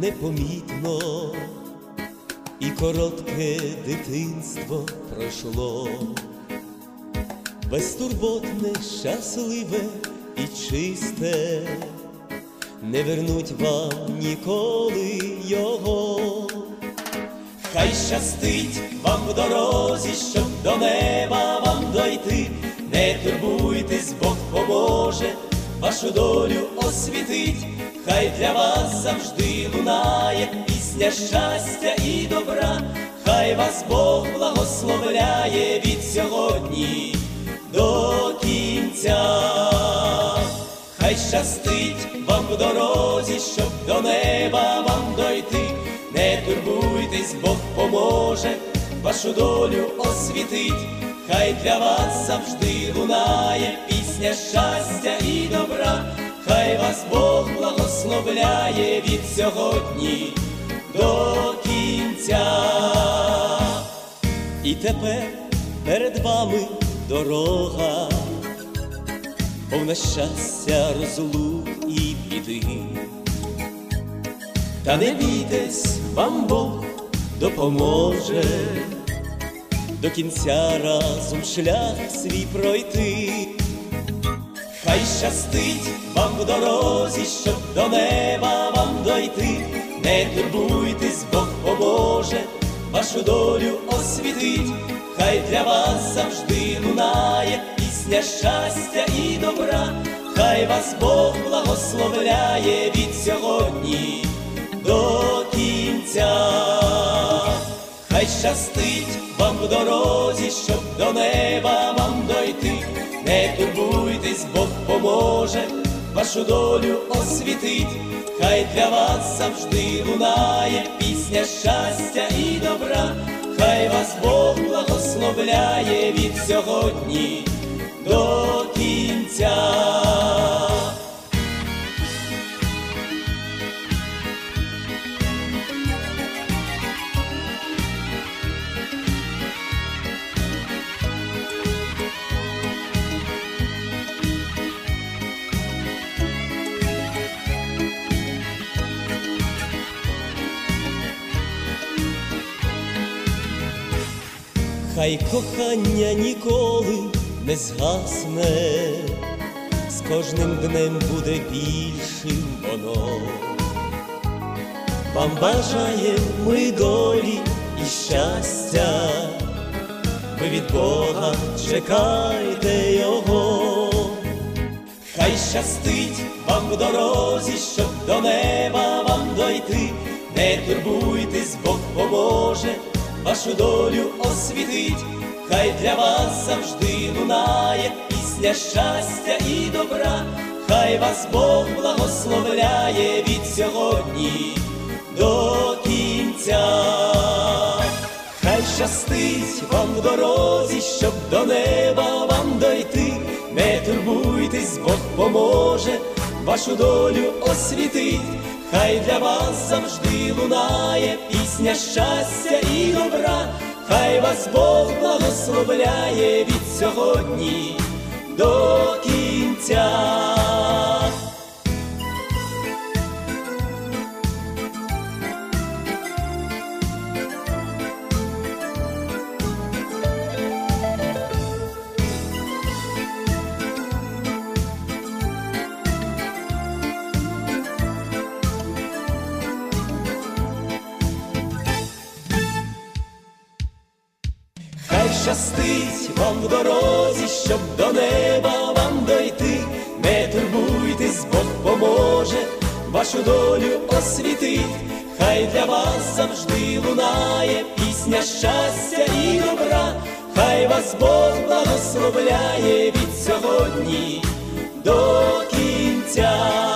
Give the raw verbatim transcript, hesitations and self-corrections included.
непомітно, і коротке дитинство пройшло. Безтурботне, щасливе і чисте, не вернуть вам ніколи його. Хай щастить вам в дорозі, щоб до неба вам дойти. Не турбуйтесь, Бог поможе, вашу долю освітить. Хай для вас завжди лунає пісня щастя і добра. Хай вас Бог благословляє від сьогодні до кінця. Хай щастить вам в дорозі, щоб до неба вам дойти. Не турбуйтесь, Бог поможе, вашу долю освітить. Хай для вас завжди лунає пісня щастя і добра. Хай вас Бог благословляє від сьогодні до кінця. І тепер перед вами дорога, повна щастя, розлук і біди. Та не бійтесь, вам Бог допоможе до кінця разом шлях свій пройти. Хай щастить вам в дорозі, щоб до неба вам дойти. Не турбуйтесь, Бог поможе, вашу долю освітить. Хай для вас завжди лунає пісня щастя і добра. Хай вас Бог благословляє від сьогодні до кінця. Хай щастить вам в дорозі, щоб до неба вам дойти. Не турбуйтесь, Бог поможе, вашу долю освітить. Хай для вас завжди лунає пісня щастя і добра. Хай вас Бог благословляє від сьогодні до кінця. Хай кохання ніколи не згасне, з кожним днем буде більшим воно. Вам бажаєм ми долі і щастя, ви від Бога чекайте Його. Хай щастить вам в дорозі, щоб до неба вам дойти. Не турбуйтесь, Бог поможе, вашу долю освітить. Хай для вас завжди лунає пісня щастя і добра. Хай вас Бог благословляє від сьогодні до кінця. Хай щастить вам в дорозі, щоб до неба вам дойти. Не турбуйтесь, Бог поможе, вашу долю освітить. Хай для вас завжди лунає пісня щастя і добра. Хай вас Бог благословляє від сьогодні до кінця. Хай щастить вам в дорозі, щоб до неба вам дойти. Не турбуйтесь, Бог поможе, вашу долю освітить. Хай для вас завжди лунає пісня щастя і добра. Хай вас Бог благословляє від сьогодні до кінця.